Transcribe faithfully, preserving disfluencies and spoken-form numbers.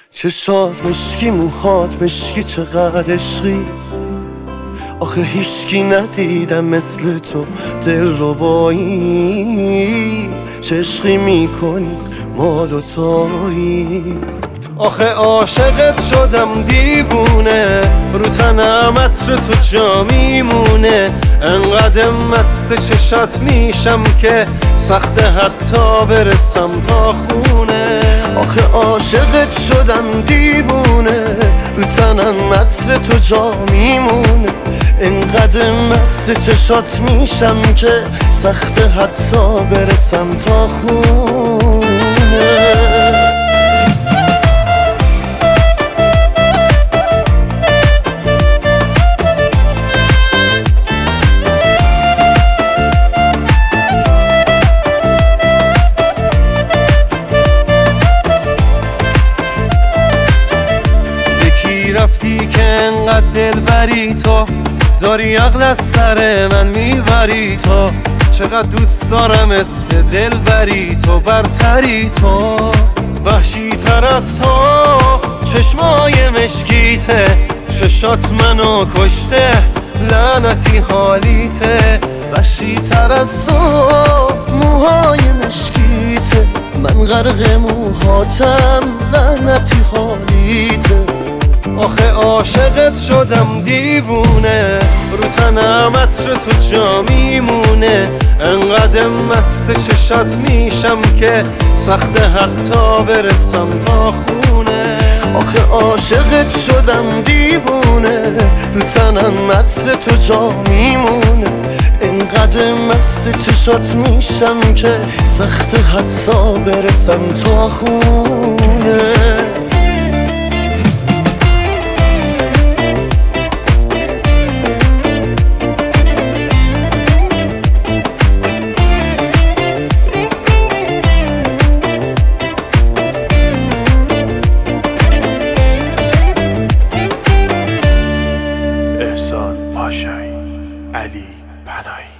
چشات مشکی، موهات مشکی، چقدر عشقی. آخه هیچکی ندیدم مثل تو دل ربایی. چه عشقی میکنی ما دوتایی. آخه عاشقت شدم دیوونه، رو تنم عطر تو جا میمونه. انقدر مست چشات میشم که سخته حتی برسم تا خونه. آخه عاشقت شدم دیوونه، رو تنم عطر تو جا میمونه. انقدر مست چشات میشم که سخته حتی برسم تا خونه. رفتی که انقدر دل بری، تو داری عقل از سر من میبری. تو چقدر دوست دارم مثل دل بری، تو برتری، تو وحشی تر از تو. چشمای مشکیته، ششات منو کشته، لعنتی حالیته. وحشی تر از تو، موهای مشکیته، من غرق موهاتم، لعنتی حالیته. آخه عاشقت شدم دیوونه، رو تنم عطر تو جا میمونه. انقدر مست چشات میشم که سخته حتی برسم تا خونه. آخه عاشقت شدم دیوونه، رو تنم عطر تو جا میمونه. انقدر مست چشات میشم که سخته حتی برسم تا خونه. احسان پاشایی، علی پناهی.